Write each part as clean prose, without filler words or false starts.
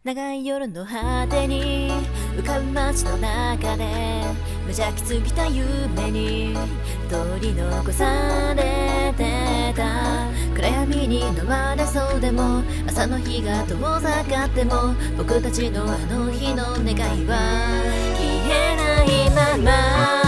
長い夜の果てに浮かぶ街の中で無邪気すぎた夢に取り残されてた。暗闇に飲まれそうでも朝の日が遠ざかっても僕たちのあの日の願いは消えないまま。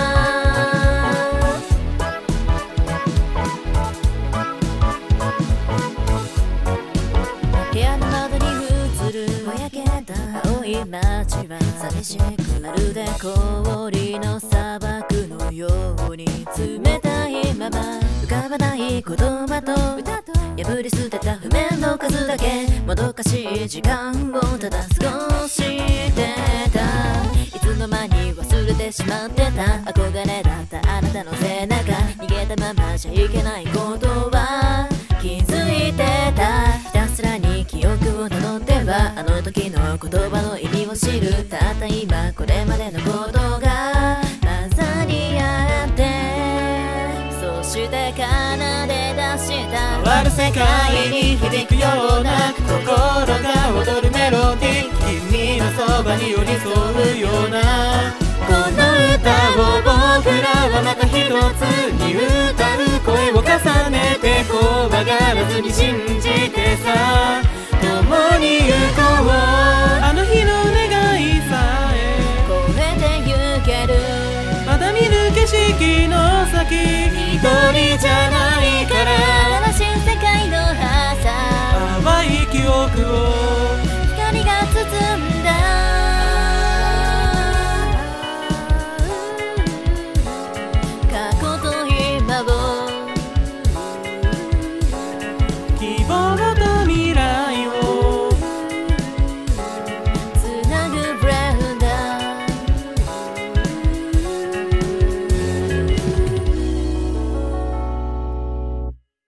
部屋の窓に映るぼやけた青い街は寂しくまるで氷の砂漠のように冷たいまま浮かばない言葉と歌と破り捨てた譜面の数だけもどかしい時間をただ過ごしてた。いつの間に忘れてしまってた憧れだったあなたの背中逃げたままじゃいけないことは気づいてた。ひたすらに記憶をたどってはあの時の言葉の意味を知る。たった今これまでのことが混ざり合ってそして奏で出した回る世界に響くような心が踊るメロディー君のそばに寄り添うようなこの歌を僕らはまた一つに歌う声を重ねて怖がらずに信じてさ共に